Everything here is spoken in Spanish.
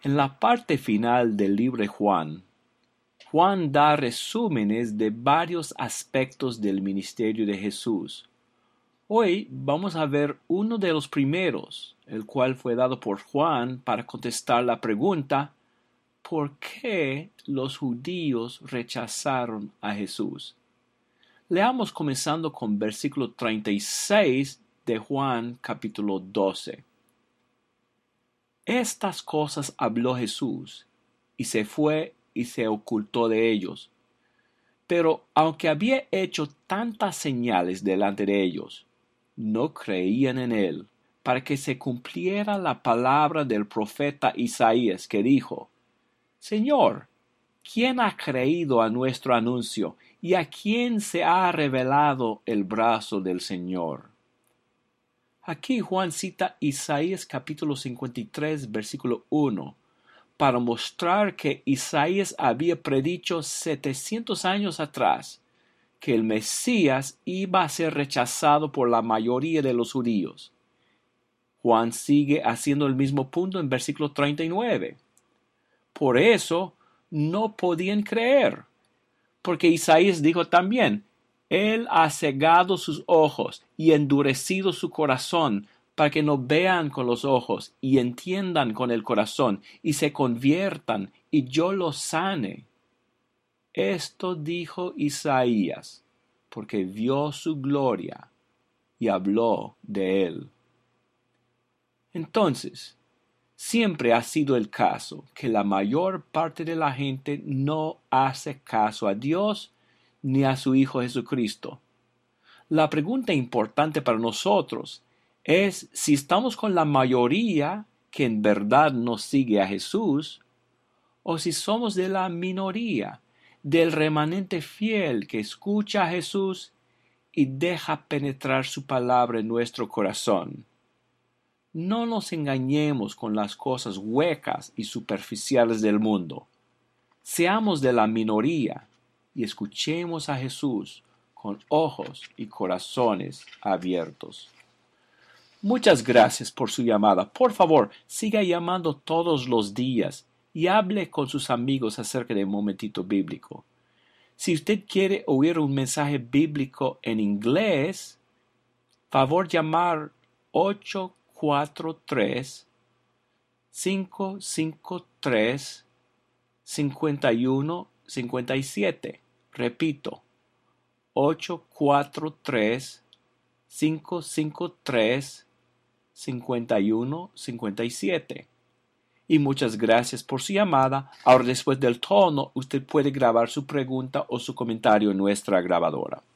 En la parte final del libro de Juan, Juan da resúmenes de varios aspectos del ministerio de Jesús. Hoy vamos a ver uno de los primeros, el cual fue dado por Juan para contestar la pregunta: ¿por qué los judíos rechazaron a Jesús? Leamos comenzando con versículo 36 de Juan capítulo 12. Estas cosas habló Jesús, y se fue y se ocultó de ellos. Pero aunque había hecho tantas señales delante de ellos, no creían en él, para que se cumpliera la palabra del profeta Isaías, que dijo: Señor, ¿quién ha creído a nuestro anuncio, y a quién se ha revelado el brazo del Señor? Aquí Juan cita Isaías capítulo 53, versículo 1, para mostrar que Isaías había predicho 700 años atrás que el Mesías iba a ser rechazado por la mayoría de los judíos. Juan sigue haciendo el mismo punto en versículo 39. Por eso no podían creer, porque Isaías dijo también: Él ha cegado sus ojos y endurecido su corazón, para que no vean con los ojos y entiendan con el corazón y se conviertan y yo los sane. Esto dijo Isaías, porque vio su gloria y habló de él. Entonces, siempre ha sido el caso que la mayor parte de la gente no hace caso a Dios ni a su Hijo Jesucristo. La pregunta importante para nosotros es si estamos con la mayoría que en verdad no sigue a Jesús, o si somos de la minoría, del remanente fiel que escucha a Jesús y deja penetrar su palabra en nuestro corazón. No nos engañemos con las cosas huecas y superficiales del mundo. Seamos de la minoría y escuchemos a Jesús con ojos y corazones abiertos. Muchas gracias por su llamada. Por favor, siga llamando todos los días y hable con sus amigos acerca de Momentito Bíblico. Si usted quiere oír un mensaje bíblico en inglés, favor llamar 843-553-5157. Repito, 843-553-5157. Y muchas gracias por su llamada. Ahora, después del tono, usted puede grabar su pregunta o su comentario en nuestra grabadora.